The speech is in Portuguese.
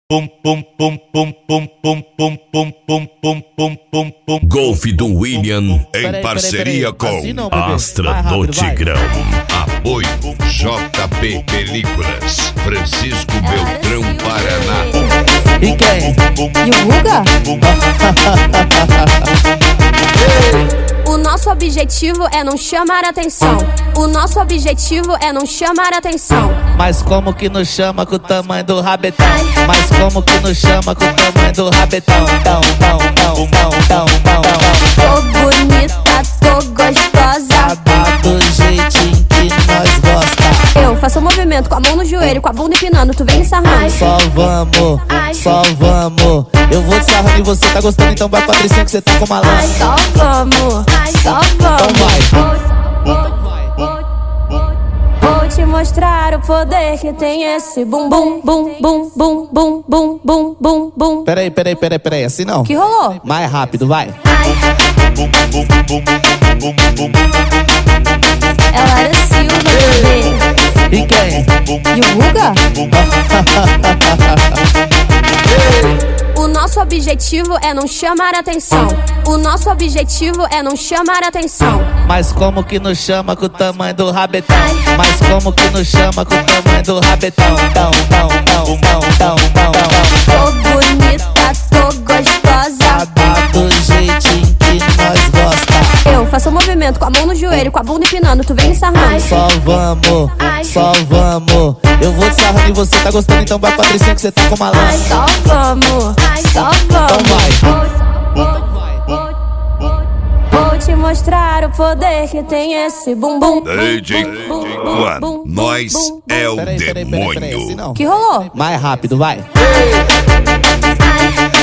Golf do William em parceria com Astra do Tigrão. Apoio JP Películas, Francisco Beltrão, Paraná. E quem? E o Guga? O nosso objetivo é não chamar atenção. O nosso objetivo é não chamar atenção. Mas como que nos chama com o tamanho do rabetão? Mas como que nos chama com o tamanho do rabetão? Tô bonita, tô gostosa, Do jeitinho que nós gosta. eu faço um movimento com a mão no joelho, com a bunda empinando, tu vem me sarrando. Só vamos. Eu vou te sarrando e você tá gostando, então vai Patricinha que você tá com malandro. Só vamos. Então vai. Vou te mostrar o poder que tem esse bum bum bum bum bum bum bum bum bum bum. Peraí, assim não. Que rolou? Mais rápido, vai. Ela era Silva, bebê. E quem? E o Guga? O nosso objetivo é não chamar atenção. O nosso objetivo é não chamar atenção. Mas como que nos chama com o tamanho do rabetão? Mas como que nos chama com o tamanho do rabetão? Tô bonita, tô gostosa, Do jeitinho que nós gosta. eu faço um movimento com a mão no joelho, com a bunda empinando, tu vem me sarrando. Só vamos. Eu vou te sarrando e você tá gostando, então vai Patricinha que você tá com malandro. Só vamos. Então vai. Vou te mostrar o poder que tem esse bum bum. DJ Juan, nós é o Peraí, assim demônio. não. Que rolou? Mais rápido, vai.